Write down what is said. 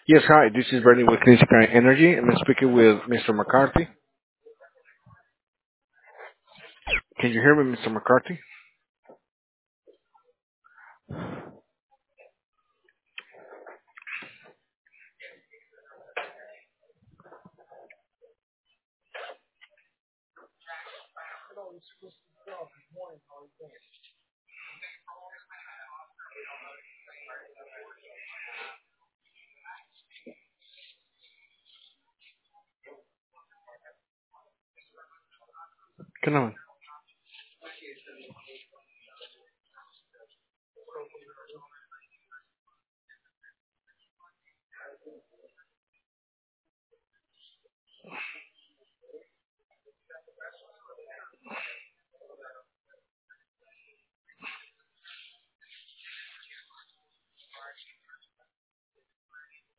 Yes, hi. This is Bernie with Clean Sky Energy. I'm speaking with Mr. McCarthy. Can you hear me, Mr. McCarthy? Come on.